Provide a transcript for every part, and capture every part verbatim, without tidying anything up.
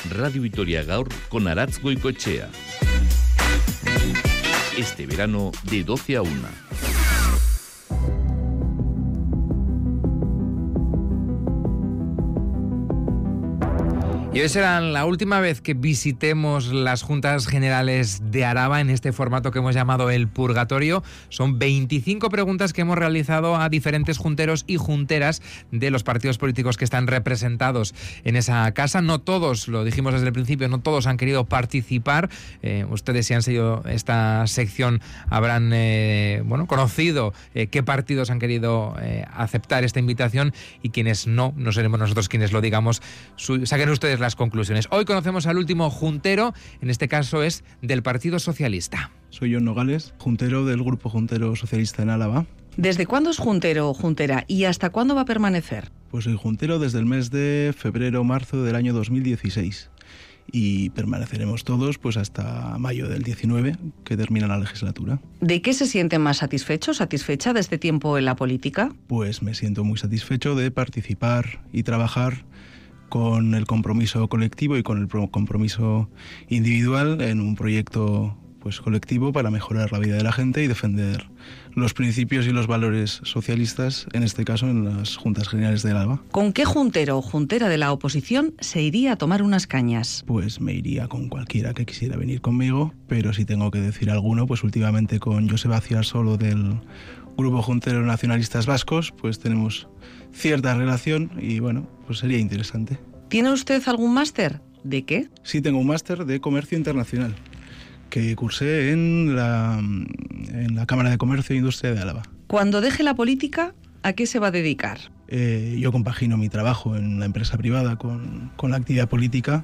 Radio Vitoria Gaur con Aratz Goicoechea. Este verano de doce a una. Y hoy será la última vez que visitemos las Juntas Generales de Araba en este formato que hemos llamado el Purgatorio. Son veinticinco preguntas que hemos realizado a diferentes junteros y junteras de los partidos políticos que están representados en esa casa. No todos, lo dijimos desde el principio, no todos han querido participar. Eh, ustedes, si han seguido esta sección, habrán eh, bueno, conocido eh, qué partidos han querido eh, aceptar esta invitación, y quienes no, no seremos nosotros quienes lo digamos. Su, saquen ustedes las conclusiones. Hoy conocemos al último juntero, en este caso es del Partido Socialista. Soy John Nogales, juntero del Grupo Juntero Socialista en Álava. ¿Desde cuándo es juntero o juntera y hasta cuándo va a permanecer? Pues soy juntero desde el mes de febrero-marzo del año dos mil dieciséis y permaneceremos todos pues hasta mayo del diecinueve, que termina la legislatura. ¿De qué se siente más satisfecho, satisfecha de este tiempo en la política? Pues me siento muy satisfecho de participar y trabajar con el compromiso colectivo y con el compromiso individual en un proyecto pues colectivo para mejorar la vida de la gente y defender los principios y los valores socialistas, en este caso en las Juntas Generales de Álava. ¿Con qué juntero o juntera de la oposición se iría a tomar unas cañas? Pues me iría con cualquiera que quisiera venir conmigo, pero si tengo que decir alguno, pues últimamente con Joseba Ciarsolo del Grupo Juntero Nacionalistas Vascos, pues tenemos cierta relación y bueno, pues sería interesante. ¿Tiene usted algún máster? ¿De qué? Sí, tengo un máster de Comercio Internacional que cursé en la, en la Cámara de Comercio e Industria de Álava. Cuando deje la política, ¿a qué se va a dedicar? Eh, yo compagino mi trabajo en la empresa privada con, con la actividad política.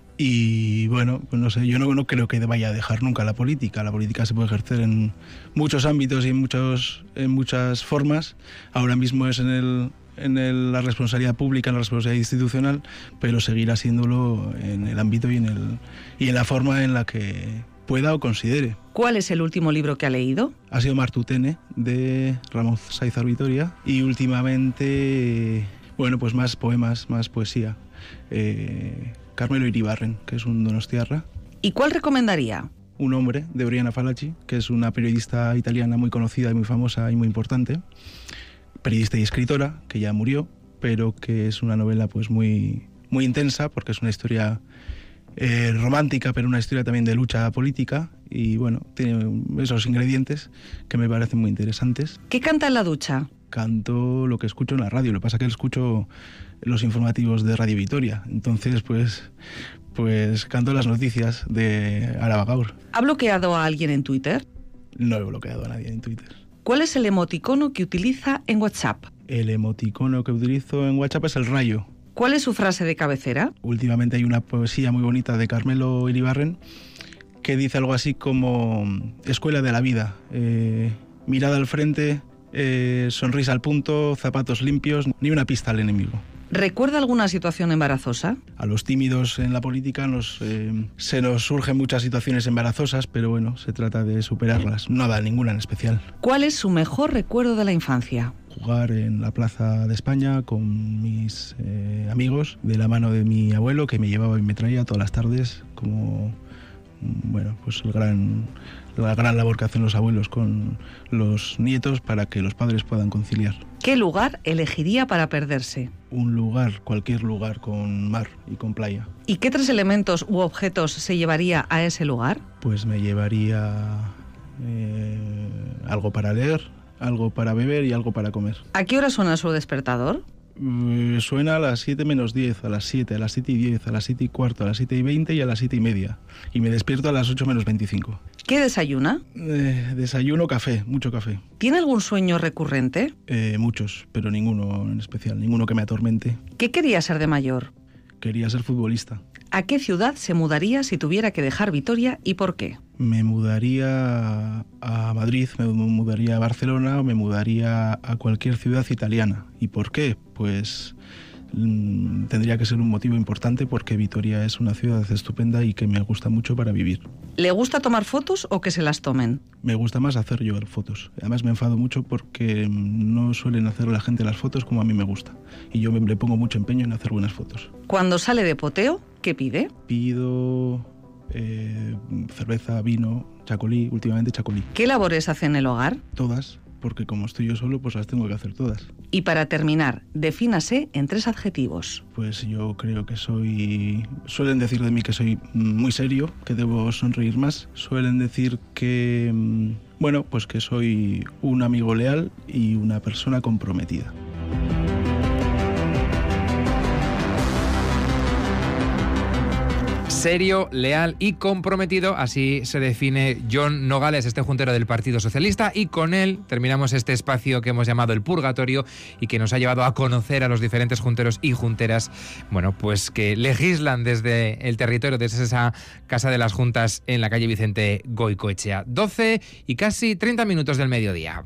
Y bueno, pues no sé, yo no, no creo que vaya a dejar nunca la política. La política se puede ejercer en muchos ámbitos y en, muchos, en muchas formas. Ahora mismo es en, el, en el, la responsabilidad pública, en la responsabilidad institucional, pero seguirá siéndolo en el ámbito y en, el, y en la forma en la que pueda o considere. ¿Cuál es el último libro que ha leído? Ha sido Martutene, de Ramón Saizar Vitoria, y últimamente, bueno, pues más poemas, más poesía. Eh, Carmelo Iribarren, que es un donostiarra. ¿Y cuál recomendaría? Un hombre, de Oriana Fallaci, que es una periodista italiana muy conocida y muy famosa y muy importante, periodista y escritora, que ya murió, pero que es una novela pues muy, muy intensa, porque es una historia eh, romántica, pero una historia también de lucha política, y bueno, tiene esos ingredientes que me parecen muy interesantes. ¿Qué canta en la ducha? Canto lo que escucho en la radio, lo que pasa es que escucho los informativos de Radio Vitoria, entonces pues, pues canto las noticias de Araba Gaur. ¿Ha bloqueado a alguien en Twitter? No he bloqueado a nadie en Twitter. ¿Cuál es el emoticono que utiliza en WhatsApp? El emoticono que utilizo en WhatsApp es el rayo. ¿Cuál es su frase de cabecera? Últimamente hay una poesía muy bonita de Carmelo Iribarren que dice algo así como escuela de la vida, eh, mirada al frente, eh, sonrisa al punto, zapatos limpios, ni una pista al enemigo. ¿Recuerda alguna situación embarazosa? A los tímidos en la política nos, eh, se nos surgen muchas situaciones embarazosas, pero bueno, se trata de superarlas. Nada, ninguna en especial. ¿Cuál es su mejor recuerdo de la infancia? Jugar en la Plaza de España con mis eh, amigos, de la mano de mi abuelo, que me llevaba y me traía todas las tardes, como bueno, pues el gran, la gran labor que hacen los abuelos con los nietos para que los padres puedan conciliar. ¿Qué lugar elegiría para perderse? Un lugar, cualquier lugar con mar y con playa. ¿Y qué tres elementos u objetos se llevaría a ese lugar? Pues me llevaría eh, algo para leer, algo para beber y algo para comer. ¿A qué hora suena su despertador? Eh, suena a las siete menos diez, a las siete, a las siete y diez, a las siete y cuarto, a las siete y veinte y a las siete y media. Y me despierto a las ocho menos veinticinco. ¿Qué desayuna? Eh, desayuno café, mucho café. ¿Tiene algún sueño recurrente? Eh, muchos, pero ninguno en especial, ninguno que me atormente. ¿Qué quería ser de mayor? Quería ser futbolista. ¿A qué ciudad se mudaría si tuviera que dejar Vitoria y por qué? Me mudaría a Madrid, me mudaría a Barcelona o me mudaría a cualquier ciudad italiana. ¿Y por qué? Pues mmm, tendría que ser un motivo importante porque Vitoria es una ciudad estupenda y que me gusta mucho para vivir. ¿Le gusta tomar fotos o que se las tomen? Me gusta más hacer yo las fotos. Además me enfado mucho porque no suelen hacer la gente las fotos como a mí me gusta. Y yo me, le pongo mucho empeño en hacer buenas fotos. Cuando sale de poteo, ¿Qué pide? Pido eh, cerveza, vino, chacolí, últimamente chacolí. ¿Qué labores hace en el hogar? Todas, porque como estoy yo solo, pues las tengo que hacer todas. Y para terminar, defínase en tres adjetivos. Pues yo creo que soy... Suelen decir de mí que soy muy serio, que debo sonreír más. Suelen decir que... Bueno, pues que soy un amigo leal y una persona comprometida. Serio, leal y comprometido, así se define Jon Nogales, este juntero del Partido Socialista, y con él terminamos este espacio que hemos llamado El Purgatorio y que nos ha llevado a conocer a los diferentes junteros y junteras, bueno, pues que legislan desde el territorio, desde esa Casa de las Juntas en la calle Vicente Goicoechea. doce y casi treinta minutos del mediodía.